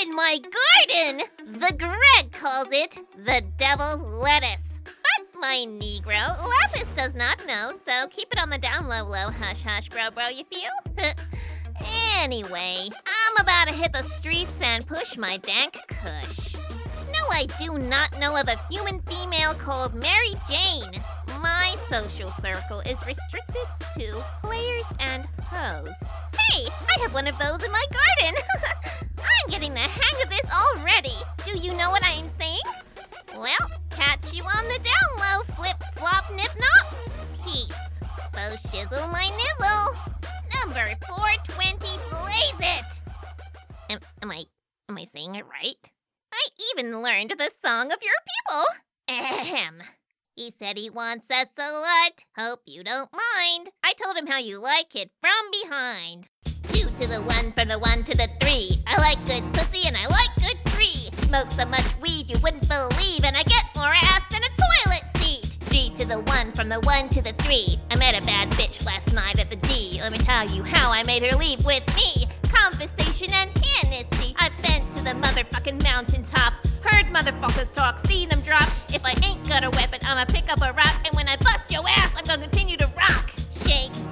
in my garden! The Greg calls it the devil's lettuce. But my Negro, Lapis does not know, so keep it on the down low, hush hush, bro, you feel? Anyway, I'm about to hit the streets and push my dank kush. No, I do not know of a human female called Mary Jane. My social circle is restricted to players and hoes. Hey, I have one of those in my garden. I'm getting the hang of this already. Do you know what I am saying? Well, catch you on the down low, flip, flop, nip, nop. Peace. Bo shizzle my nizzle. Number 420, blaze it. Am I saying it right? I even learned the song of your people. Ahem. He said he wants us a lot. Hope you don't mind. I told him how you like it from behind. 2 to the 1 from the 1 to the 3. I like good pussy and I like good tree. Smoke so much weed you wouldn't believe, and I get more ass than a toilet seat. 3 to the 1 from the 1 to the 3. I met a bad bitch last night at the D. Let me tell you how I made her leave with me. Conversation and Hennessy. I've been to the motherfucking mountaintop. Heard motherfuckers talk, seen them drop. If I ain't got a weapon, I'ma pick up a rock. And when I bust your ass, I'm gonna continue to rock. Shake,